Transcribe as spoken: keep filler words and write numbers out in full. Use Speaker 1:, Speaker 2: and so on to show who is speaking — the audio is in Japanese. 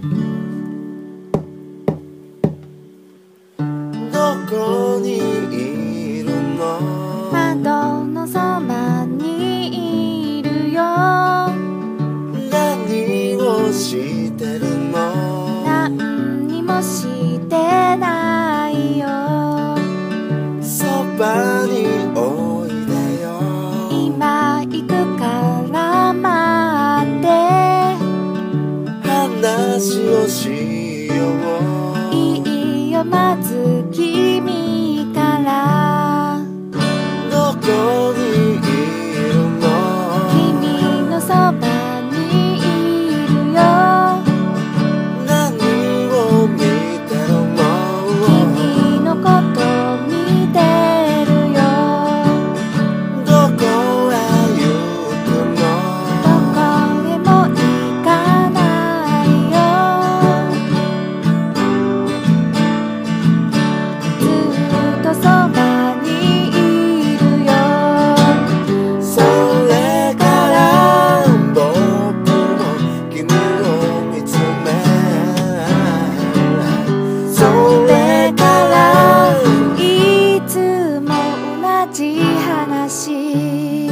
Speaker 1: どこにいるの？
Speaker 2: 窓のそばにいるよ。
Speaker 1: 何をしてるの？
Speaker 2: 何にもしてないよ。
Speaker 1: そばにおいでよ。
Speaker 2: 今行くから待って。
Speaker 1: 話をしよう。
Speaker 2: いいよまず君から。
Speaker 1: どこにいるの？
Speaker 2: 君のそばにいるよ。
Speaker 1: 何を見てるの？
Speaker 2: 君のこと見てるよ。
Speaker 1: どこへ行くの？
Speaker 2: どこへも行かないよ。ずっとそばにいるよ。
Speaker 1: それから僕も君を見つめ、それから
Speaker 2: いつも同じ話。